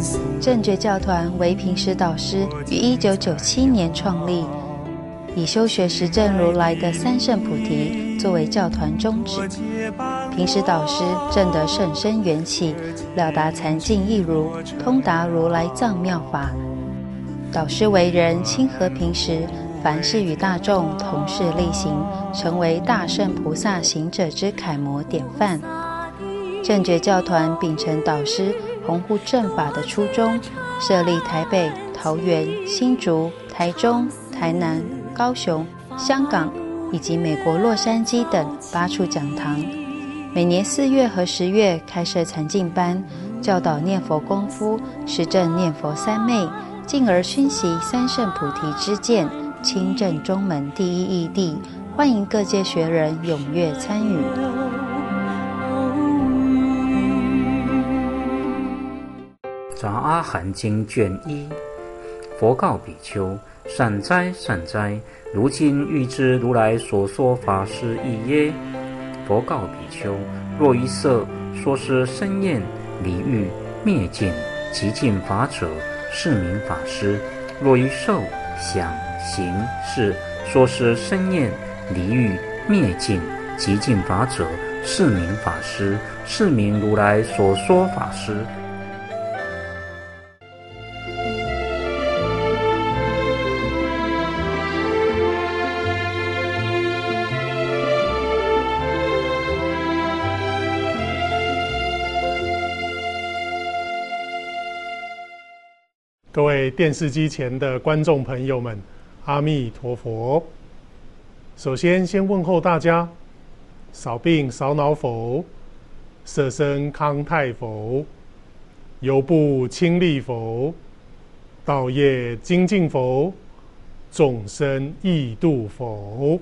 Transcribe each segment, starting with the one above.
正觉教团为平时导师于1997年创立，以修学实证如来的三圣菩提作为教团宗旨。平时导师证得甚深缘起，了达禅境义如，通达如来藏妙法。导师为人亲和平时，凡事与大众同事力行，成为大圣菩萨行者之楷模典范。正觉教团秉承导师弘护正法的初衷，设立台北、桃园、新竹、台中、台南、高雄、香港以及美国洛杉矶等8处讲堂，每年4月和10月开设禅净班，教导念佛功夫，实证念佛三昧，进而熏习三圣菩提之见，亲证中门第一义谛，欢迎各界学人踊跃参与。 杂阿含经卷1，佛告比丘：善哉善哉，如今欲知如来所说法是义耶？佛告比丘：若于色说是生厌离欲灭尽极尽法者，是名法师；若于受想行识说是生厌离欲灭尽极尽法者，是名法师，是名如来所说法师。 各位电视机前的观众朋友们，阿弥陀佛。首先问候大家，少病少恼否？色身康泰否？犹不轻利否？道业精进否？众生易度否？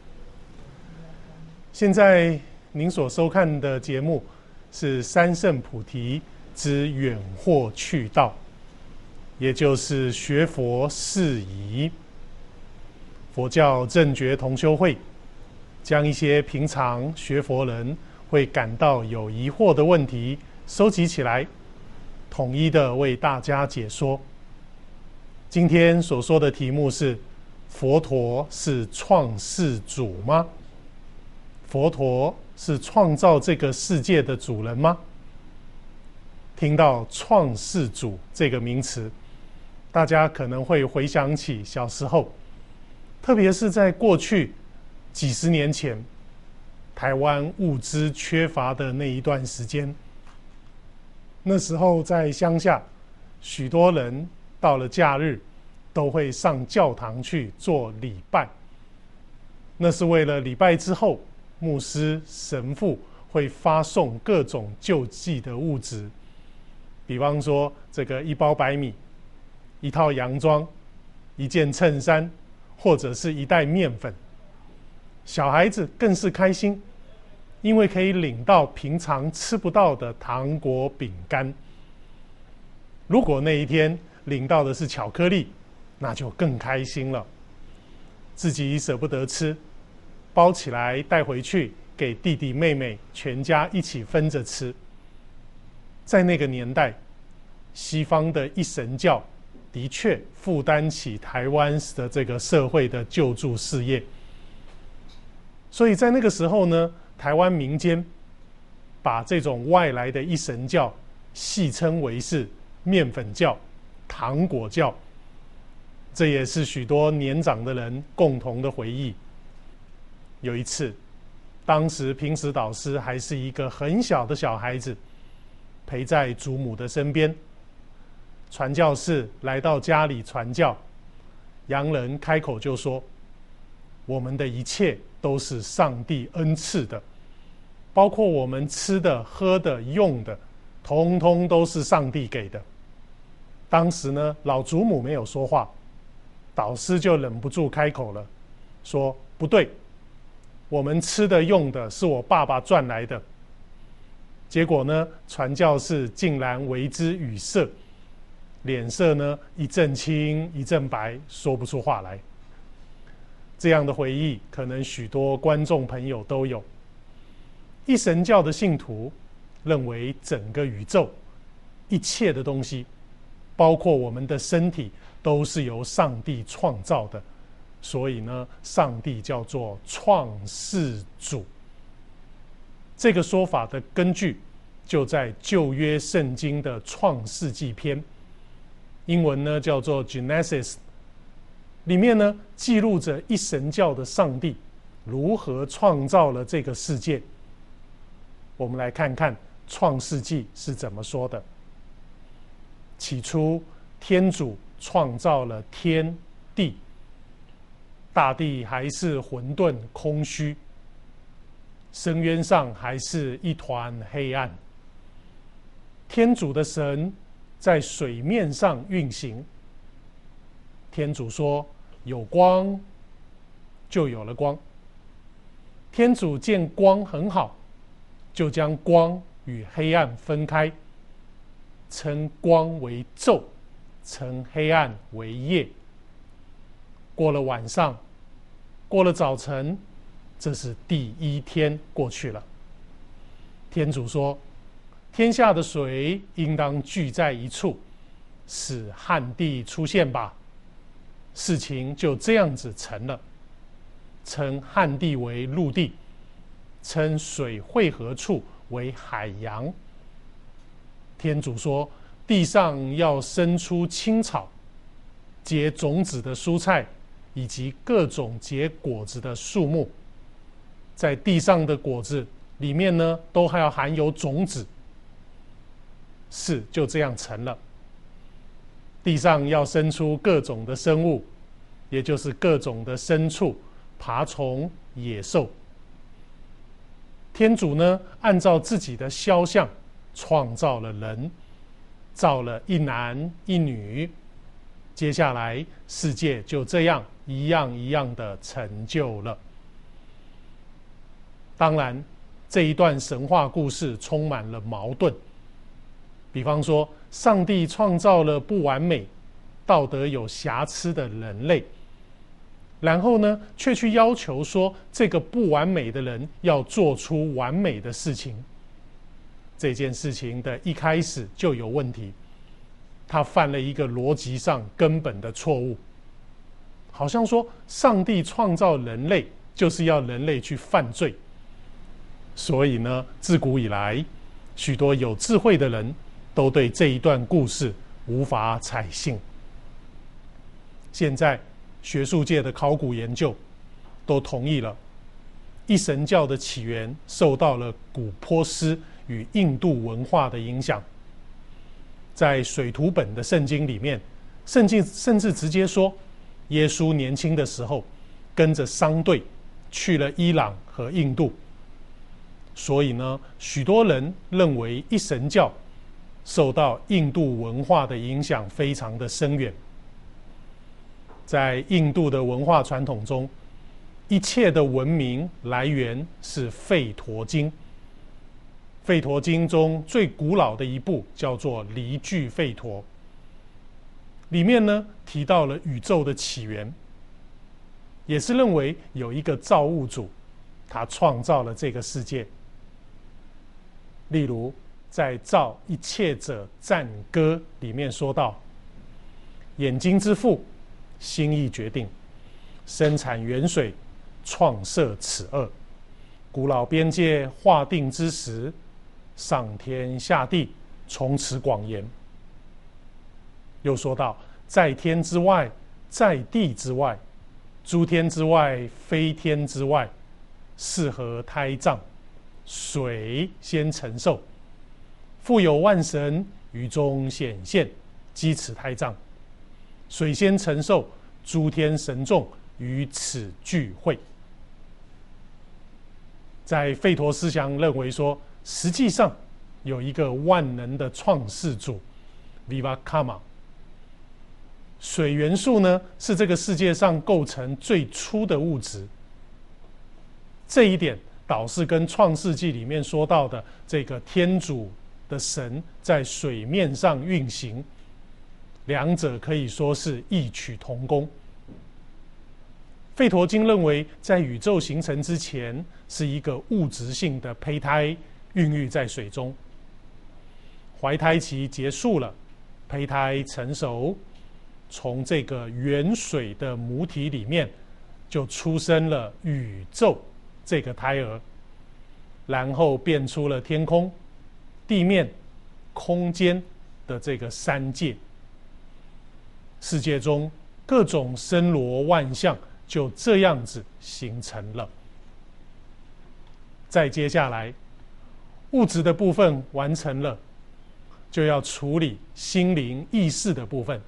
现在您所收看的节目是三圣菩提之远惑去道，也就是学佛事宜。佛教正觉同修会将一些平常学佛人会感到有疑惑的问题收集起来，统一的为大家解说。今天所说的题目是：佛陀是创世主吗？佛陀是创造这个世界的主人吗？听到创世主这个名词，大家可能会回想起小时候，特别是在过去几十年前，台湾物资缺乏的那一段时间。那时候在乡下，许多人到了假日都会上教堂去做礼拜。那是为了礼拜之后，牧师、神父会发送各种救济的物质，比方说这个1包白米、1套洋装、1件衬衫，或者是1袋面粉。小孩子更是开心，因为可以领到平常吃不到的糖果饼干。如果那一天领到的是巧克力，那就更开心了。自己舍不得吃，包起来带回去给弟弟妹妹全家一起分着吃。在那个年代，西方的一神教的确负担起台湾的这个社会的救助事业，所以在那个时候呢，台湾民间把这种外来的一神教戏称为是面粉教、糖果教，这也是许多年长的人共同的回忆。有一次，当时平时导师还是一个很小的小孩子，陪在祖母的身边。传教士来到家里传教，洋人开口就说：我们的一切都是上帝恩赐的，包括我们吃的、喝的、用的，通通都是上帝给的。当时呢，老祖母没有说话，导师就忍不住开口了，说：不对，我们吃的用的是我爸爸赚来的。结果呢，传教士竟然为之语塞，脸色呢一阵青一阵白，说不出话来。这样的回忆可能许多观众朋友都有。一神教的信徒认为整个宇宙一切的东西包括我们的身体，都是由上帝创造的。所以呢，上帝叫做创世主。这个说法的根据就在旧约圣经的创世纪篇，英文呢叫做 Genesis， 里面呢记录着一神教的上帝如何创造了这个世界。我们来看看创世纪是怎么说的。起初，天主创造了天地，大地还是混沌空虚，深渊上还是一团黑暗。天主的神在水面上运行。天主说：“有光，就有了光。”天主见光很好，就将光与黑暗分开，称光为昼，称黑暗为夜。过了晚上，过了早晨，这是第一天过去了。天主说：“天下的水应当聚在一处，使旱地出现吧。”事情就这样子成了，称旱地为陆地，称水汇合处为海洋。天主说：“地上要生出青草，结种子的蔬菜，以及各种结果子的树木。在地上的果子里面呢，都还要含有种子。”事就这样成了。地上要生出各种的生物，也就是各种的牲畜、爬虫、野兽。天主呢，按照自己的肖像创造了人，造了一男一女。接下来，世界就这样一样一样的成就了。当然，这一段神话故事充满了矛盾。比方说，上帝创造了不完美、道德有瑕疵的人类，然后呢，却去要求说这个不完美的人要做出完美的事情。这件事情的一开始就有问题，他犯了一个逻辑上根本的错误，好像说上帝创造人类就是要人类去犯罪。所以呢，自古以来，许多有智慧的人都对这一段故事无法采信。现在学术界的考古研究都同意了，一神教的起源受到了古波斯与印度文化的影响。在水图本的圣经里面，圣经甚至直接说，耶稣年轻的时候跟着商队去了伊朗和印度。所以呢，许多人认为一神教受到印度文化的影响非常的深远。在印度的文化传统中，一切的文明来源是吠陀经。吠陀经中最古老的一部叫做离句吠陀，里面呢提到了宇宙的起源，也是认为有一个造物主，他创造了这个世界。例如在《造一切者赞歌》里面说到：眼睛之父，心意决定，生产元水，创设此恶，古老边界划定之时，上天下地，从此广言。又说到：在天之外，在地之外，诸天之外，非天之外，是何胎藏？水先承受，复有万神于中显现，积此胎藏。水先承受，诸天神众于此聚会。在吠陀思想认为说，实际上有一个万能的创世主 Vivakama。水元素呢，是这个世界上构成最初的物质。这一点倒是跟创世纪里面说到的这个天主的神在水面上运行，两者可以说是异曲同工。吠陀经认为，在宇宙形成之前，是一个物质性的胚胎孕育在水中，怀胎期结束了， 胚胎成熟，从这个原水的母体里面就出生了宇宙这个胎儿，然后变出了天空、地面、空间的这个三界。世界中各种森罗万象就这样子形成了。再接下来，物质的部分完成了，就要处理心灵意识的部分。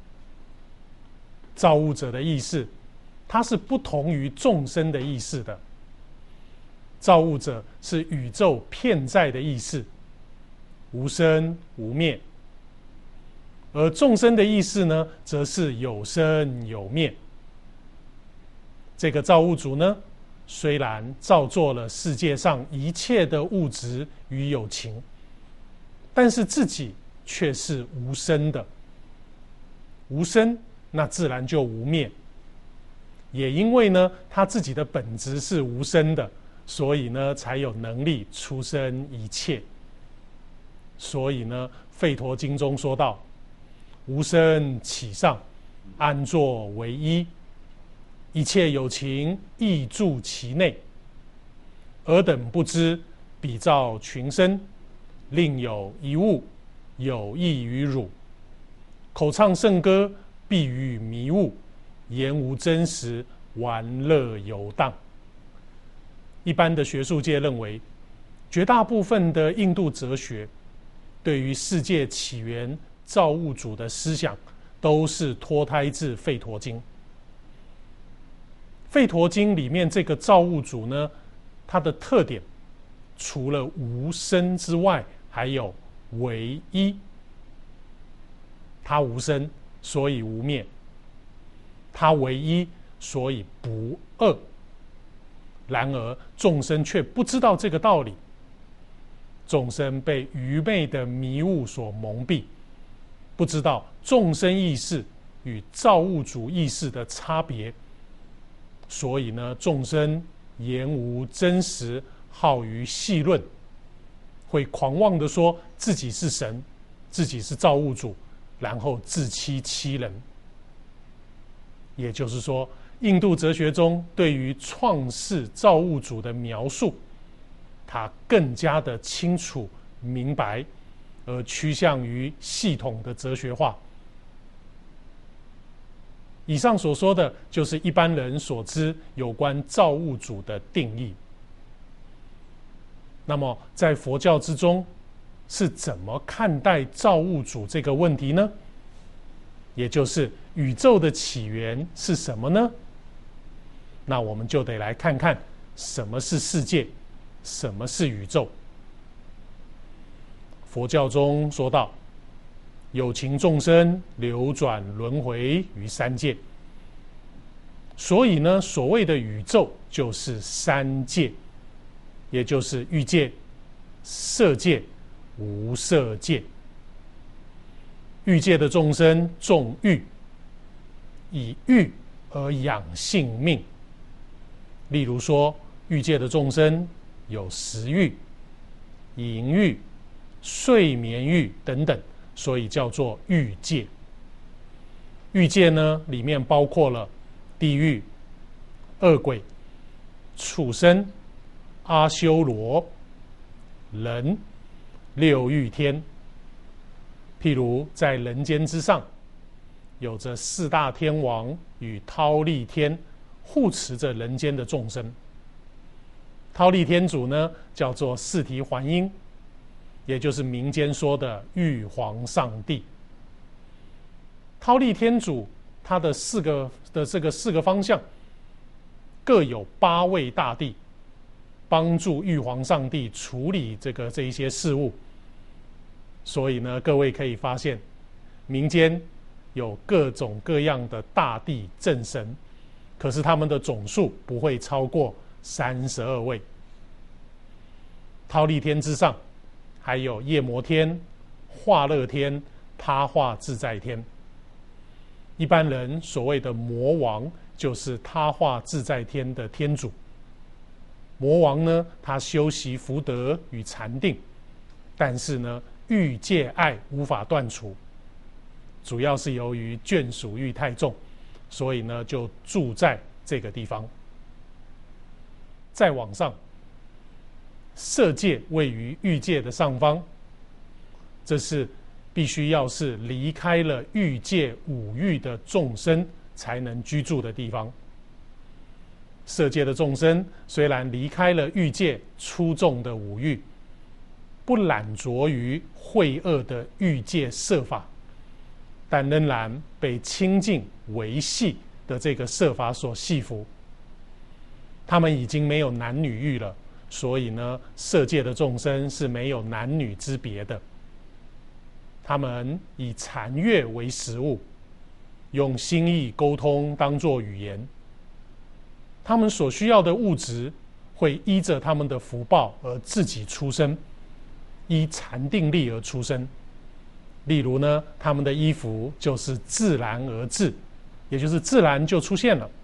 造物者的意识，它是不同于众生的意识的。造物者是宇宙遍在的意识，无生无灭；而众生的意识呢，则是有生有灭。这个造物主呢，虽然造作了世界上一切的物质与有情，但是自己却是无生的。无生，那自然就无灭。也因为呢，他自己的本质是无生的，所以呢，才有能力出生一切。所以呢，《吠陀经》中说道：“无生起上，安坐为一。一切有情亦住其内。尔等不知，彼造群生，另有一物，有益于汝。口唱圣歌，必于迷雾，言无真实，玩乐游荡。”一般的学术界认为，绝大部分的印度哲学对于世界起源、造物主的思想，都是脱胎自《吠陀经》。《吠陀经》里面这个造物主呢，它的特点除了无生之外，还有唯一。它无生，所以无灭；它唯一，所以不二。然而众生却不知道这个道理，众生被愚昧的迷雾所蒙蔽，不知道众生意识与造物主意识的差别，所以呢，众生言无真实，好于戏论，会狂妄地说自己是神，自己是造物主，然后自欺欺人。也就是说，印度哲学中对于创世造物主的描述，它更加的清楚明白，而趋向于系统的哲学化。以上所说的就是一般人所知有关造物主的定义。那么在佛教之中，是怎么看待造物主这个问题呢？也就是宇宙的起源是什么呢？那我们就得来看看什么是世界，什么是宇宙。佛教中说到，有情众生流转轮回于三界，所以呢，所谓的宇宙就是三界，也就是欲界、色界、无色界。欲界的众生重欲，以欲而养性命。例如说，欲界的众生有食欲、淫欲、睡眠欲等等，所以叫做欲界。欲界呢，里面包括了地狱、恶鬼、畜生、阿修罗、人、六欲天。譬如在人间之上，有着四大天王与忉利天护持着人间的众生。忉利天主呢，叫做四提桓因，也就是民间说的玉皇上帝。忉利天主他的四个方向，各有8位大帝，帮助玉皇上帝处理这一些事务。所以呢，各位可以发现，民间有各种各样的大帝正神，可是他们的总数不会超过32位。忉利天之上，还有夜摩天、化乐天、他化自在天。一般人所谓的魔王，就是他化自在天的天主。魔王呢，他修习福德与禅定，但是呢，欲界爱无法断除， 主要是由于眷属欲太重，所以呢就住在这个地方。再往上，色界位于欲界的上方，这是必须要是离开了欲界五欲的众生才能居住的地方。色界的众生虽然离开了欲界粗重的五欲，不染着于秽恶的欲界色法，但仍然被清净维系的这个色法所系服。他们已经没有男女欲了，所以呢，色界的众生是没有男女之别的。他们以禅悦为食物，用心意沟通当作语言。他们所需要的物质会依着他们的福报而自己出生，依禅定力而出生。例如呢，他们的衣服就是自然而至，也就是自然就出现了。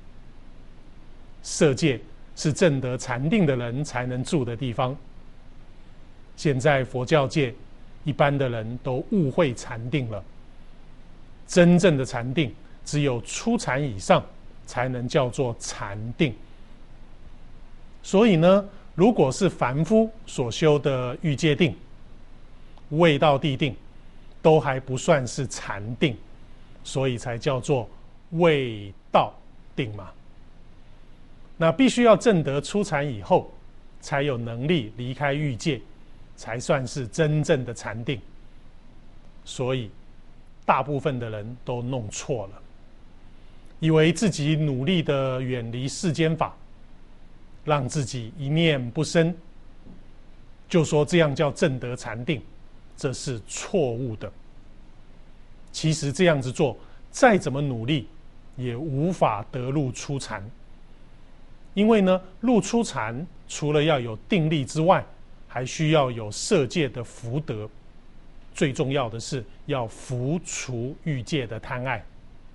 色界是证得禅定的人才能住的地方。现在佛教界一般的人都误会禅定了，真正的禅定只有初禅以上才能叫做禅定。所以呢，如果是凡夫所修的欲界定、未到地定，都还不算是禅定，所以才叫做未到定嘛。那必须要证得初禅以后，才有能力离开欲界，才算是真正的禅定。所以大部分的人都弄错了，以为自己努力的远离世间法，让自己一念不生，就说这样叫证得禅定，这是错误的。其实这样子做，再怎么努力也无法得入初禅。因为呢，入初禅除了要有定力之外，还需要有色界的福德，最重要的是要伏除欲界的贪爱。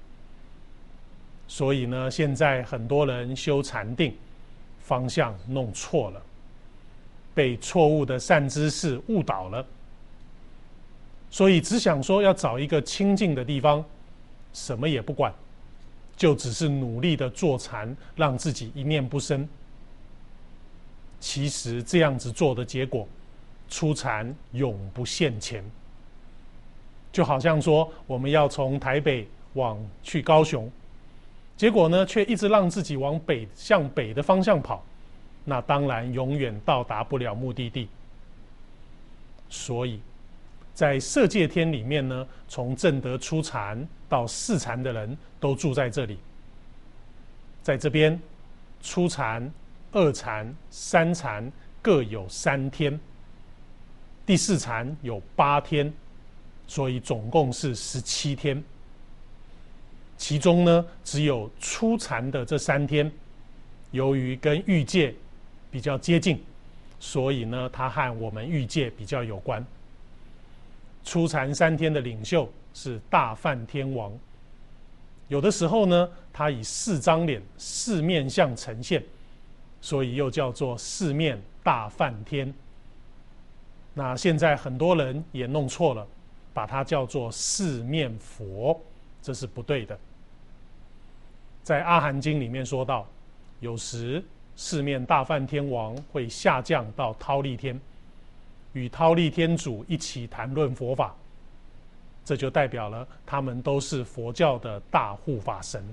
所以呢，现在很多人修禅定方向弄错了，被错误的善知识误导了，所以只想说要找一个清净的地方，什么也不管，就只是努力的坐禅，让自己一念不生。其实这样子做的结果，初禅永不现前。就好像说我们要从台北去高雄，结果呢却一直让自己向北的方向跑，那当然永远到达不了目的地。所以在色界天里面呢，从证得初禅到四禅的人都住在这里。在这边，初禅、二禅、三禅各有3天，第四禅有8天，所以总共是17天。其中呢，只有初禅的这3天，由于跟欲界比较接近，所以呢，它和我们欲界比较有关。初禅3天的领袖是大梵天王，有的时候呢，他以4张脸、4面相呈现，所以又叫做4面大梵天。那现在很多人也弄错了，把它叫做4面佛，这是不对的。在阿含经里面说到，有时4面大梵天王会下降到忉利天，与忉利天主一起谈论佛法，这就代表了他们都是佛教的大护法神。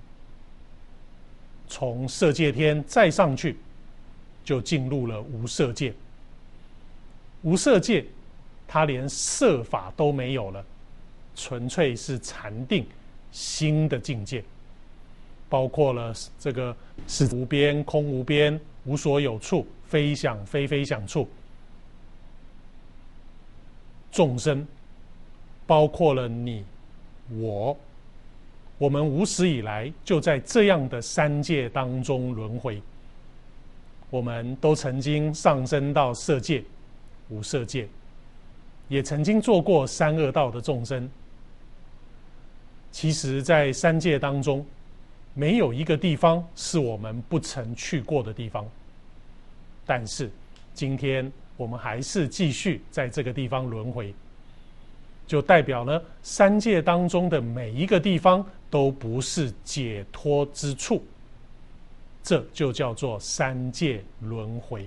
从色界天再上去，就进入了无色界。无色界，它连色法都没有了，纯粹是禅定心的境界，包括了这个是无边、空无边、无所有处、非想非非想处。众生包括了你我们无始以来就在这样的3界当中轮回。我们都曾经上升到色界、无色界，也曾经做过3恶道的众生。其实在3界当中，没有一个地方是我们不曾去过的地方，但是今天我们还是继续在这个地方轮回。 就代表呢三界当中的每一个地方都不是解脱之处，这就叫做三界轮回。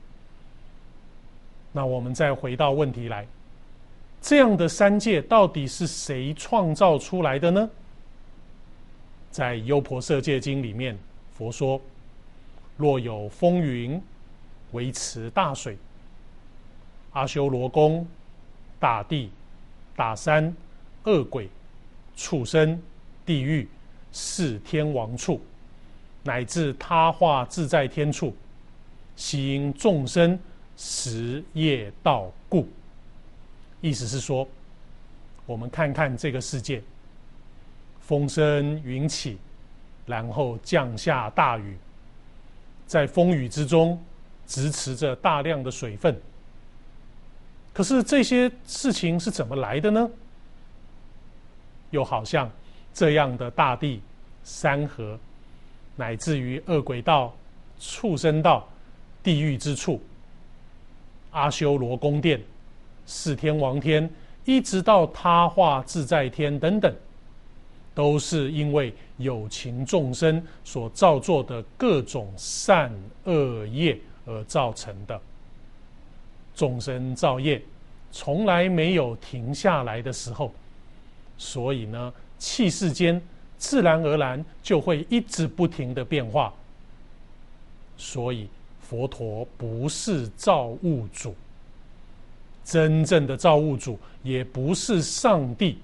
那我们再回到问题来，这样的三界到底是谁创造出来的呢？在《优婆塞戒经》里面，佛说：若有风云维持大水，阿修罗宫、大地、大山、恶鬼、畜生、地狱、四天王处，乃至他化自在天处，悉因众生十业道故。意思是说，我们看看这个世界，风生云起，然后降下大雨，在风雨之中支持着大量的水分。可是这些事情是怎么来的呢？又好像这样的大地、山河，乃至于恶鬼道、畜生道、地狱之处、阿修罗宫殿、四天王天，一直到他化自在天等等，都是因为有情众生所造作的各种善恶业而造成的。众生造业从来没有停下来的时候，所以呢，气世间自然而然就会一直不停的变化。所以佛陀不是造物主，真正的造物主也不是上帝，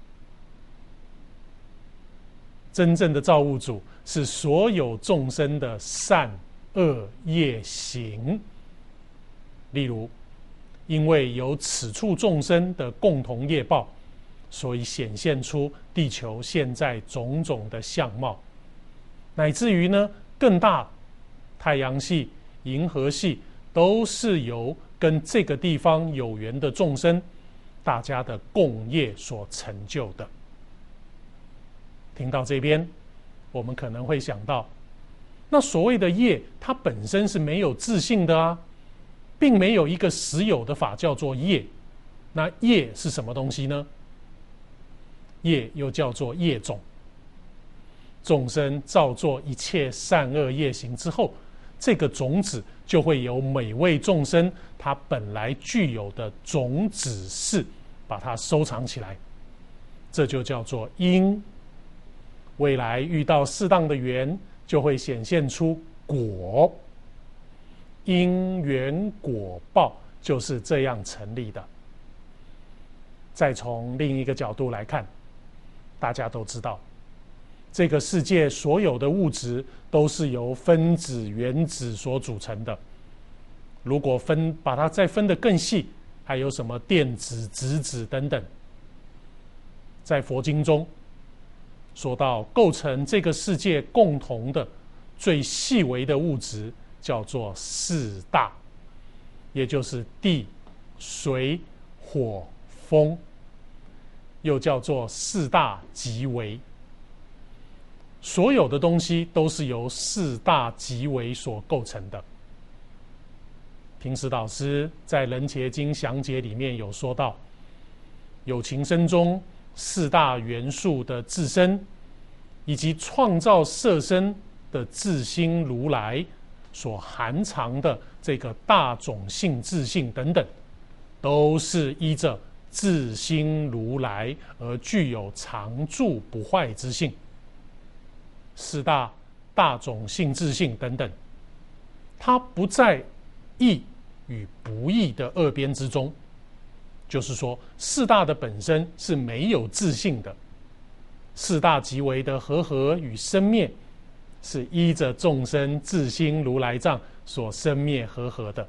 真正的造物主是所有众生的善恶业行。例如，因为有此处众生的共同业报，所以显现出地球现在种种的相貌，乃至于呢更大太阳系、银河系都是由跟这个地方有缘的众生大家的共业所成就的。听到这边，我们可能会想到，那所谓的业，它本身是没有自性的啊，并没有一个实有的法叫做业。那业是什么东西呢？业又叫做业种。众生造作一切善恶业行之后，这个种子就会由每位众生他本来具有的种子识把它收藏起来，这就叫做因。未来遇到适当的缘，就会显现出果。因缘果报就是这样成立的。再从另一个角度来看，大家都知道，这个世界所有的物质都是由分子、原子所组成的。如果把它再分得更细，还有什么电子、质子等等。在佛经中说到，构成这个世界共同的最细微的物质叫做四大，也就是地、水、火、风，又叫做四大极微。所有的东西都是由四大极微所构成的。平时导师在《人伽经详解》里面有说到，有情身中四大元素的自身，以及创造色身的自心如来所含藏的这个大种性自性等等，都是依着自心如来而具有常住不坏之性。四大大种性自性等等，它不在义与不义的二边之中，就是说四大的本身是没有自性的。四大极微的和合与生灭，是依着众生自心如来藏所生灭和合的。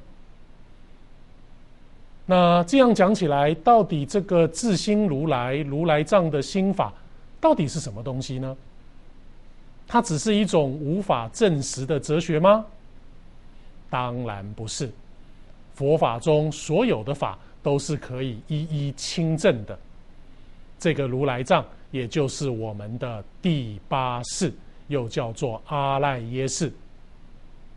那这样讲起来，到底这个自心如来藏的心法到底是什么东西呢？它只是一种无法证实的哲学吗？当然不是。佛法中所有的法都是可以一一亲证的。这个如来藏也就是我们的第八识，又叫做阿赖耶识。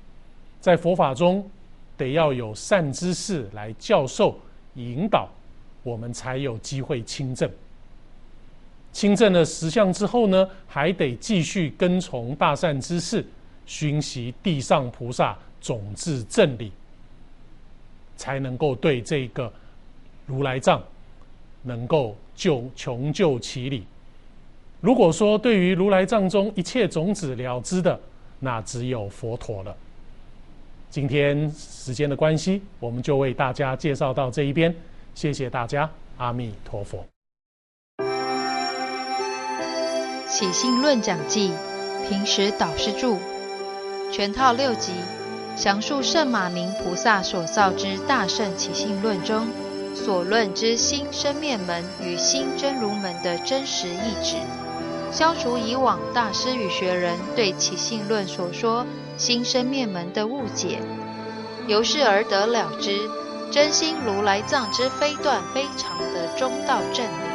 在佛法中得要有善知识来教授引导， 我们才有机会亲证。亲证了10项之后呢，还得继续跟从大善知识，熏习地上菩萨种智正理，才能够对这个如来藏能够穷究其理。如果说对于如来藏中一切种子了知的，那只有佛陀了。今天时间的关系，我们就为大家介绍到这一边，谢谢大家，阿弥陀佛。 起信论讲记，平时导师著，全套6集，详述圣马明菩萨所造之大圣起信论中所论之心生灭门与心真如门的真实义旨，消除以往大师与学人对起信论所说心生灭门的误解，由是而得了知真心如来藏之非断非常的中道正理。